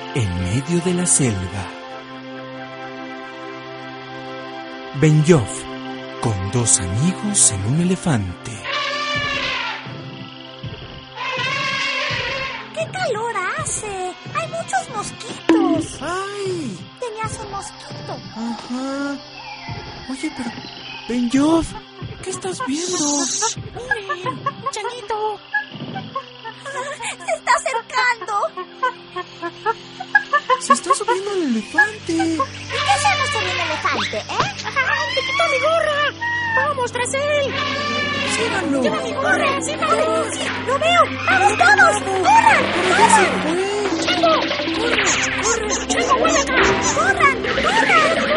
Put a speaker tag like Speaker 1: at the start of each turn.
Speaker 1: en medio de la selva. Ben-Joff, con dos amigos en un elefante.
Speaker 2: ¡Qué calor hace! ¡Hay muchos mosquitos!
Speaker 1: ¡Ay!
Speaker 2: Tenías un mosquito.
Speaker 1: Ajá. Oye, pero... Ben-Joff, ¿qué estás viendo?
Speaker 2: ¡Miren! ¡Chanito! ¡Se está acercando!
Speaker 1: Se está subiendo el elefante.
Speaker 2: ¿Y qué hacemos con el elefante,
Speaker 3: ¡Te quitó mi gorra! ¡Vamos tras él!
Speaker 1: ¡Síganlo!
Speaker 3: ¡Lleva mi gorra! ¡Síganlo!
Speaker 2: ¡Sí! ¡Lo veo! ¡Vamos todos! ¡Corran! ¡Corran!
Speaker 3: ¡Chango! ¡Corre! ¡Chango, vuelve acá!
Speaker 2: ¡Corran! ¡Corran!